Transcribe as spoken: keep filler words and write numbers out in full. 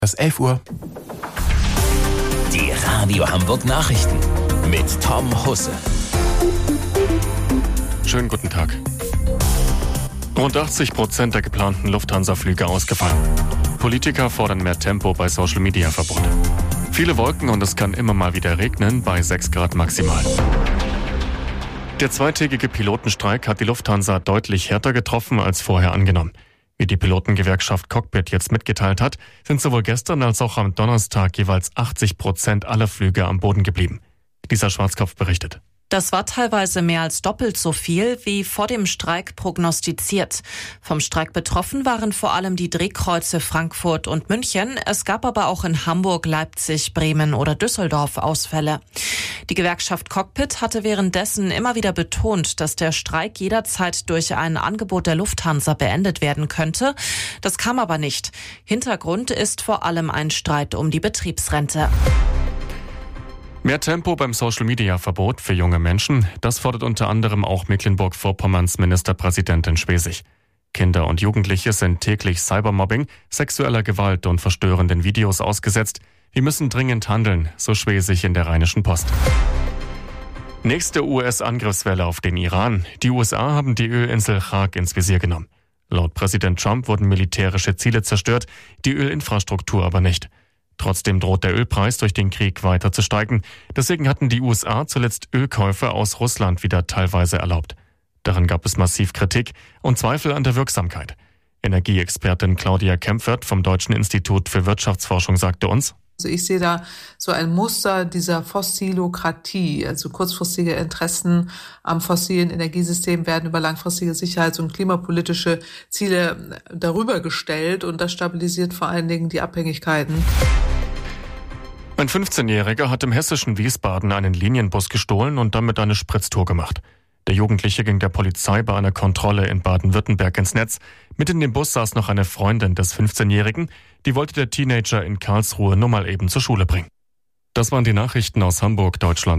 Das ist elf Uhr. Die Radio Hamburg Nachrichten mit Tom Husse. Schönen guten Tag. Rund achtzig Prozent der geplanten Lufthansa-Flüge ausgefallen. Politiker fordern mehr Tempo bei Social-Media-Verbot. Viele Wolken und es kann immer mal wieder regnen, bei sechs Grad maximal. Der zweitägige Pilotenstreik hat die Lufthansa deutlich härter getroffen als vorher angenommen. Wie die Pilotengewerkschaft Cockpit jetzt mitgeteilt hat, sind sowohl gestern als auch am Donnerstag jeweils achtzig Prozent aller Flüge am Boden geblieben. Lisa Schwarzkopf berichtet. Das war teilweise mehr als doppelt so viel wie vor dem Streik prognostiziert. Vom Streik betroffen waren vor allem die Drehkreuze Frankfurt und München. Es gab aber auch in Hamburg, Leipzig, Bremen oder Düsseldorf Ausfälle. Die Gewerkschaft Cockpit hatte währenddessen immer wieder betont, dass der Streik jederzeit durch ein Angebot der Lufthansa beendet werden könnte. Das kam aber nicht. Hintergrund ist vor allem ein Streit um die Betriebsrente. Mehr Tempo beim Social-Media-Verbot für junge Menschen, das fordert unter anderem auch Mecklenburg-Vorpommerns Ministerpräsidentin Schwesig. Kinder und Jugendliche sind täglich Cybermobbing, sexueller Gewalt und verstörenden Videos ausgesetzt. Wir müssen dringend handeln, so Schwesig in der Rheinischen Post. Nächste U S-Angriffswelle auf den Iran. Die U S A haben die Ölinsel Chag ins Visier genommen. Laut Präsident Trump wurden militärische Ziele zerstört, die Ölinfrastruktur aber nicht. Trotzdem droht der Ölpreis durch den Krieg weiter zu steigen. Deswegen hatten die U S A zuletzt Ölkäufe aus Russland wieder teilweise erlaubt. Daran gab es massiv Kritik und Zweifel an der Wirksamkeit. Energieexpertin Claudia Kempfert vom Deutschen Institut für Wirtschaftsforschung sagte uns: Also ich sehe da so ein Muster dieser Fossilokratie, also kurzfristige Interessen am fossilen Energiesystem werden über langfristige sicherheits- und klimapolitische Ziele darüber gestellt und das stabilisiert vor allen Dingen die Abhängigkeiten. Ein fünfzehnjähriger hat im hessischen Wiesbaden einen Linienbus gestohlen und damit eine Spritztour gemacht. Der Jugendliche ging der Polizei bei einer Kontrolle in Baden-Württemberg ins Netz. Mit in dem Bus saß noch eine Freundin des fünfzehnjährigen. Die wollte der Teenager in Karlsruhe nur mal eben zur Schule bringen. Das waren die Nachrichten aus Hamburg, Deutschland.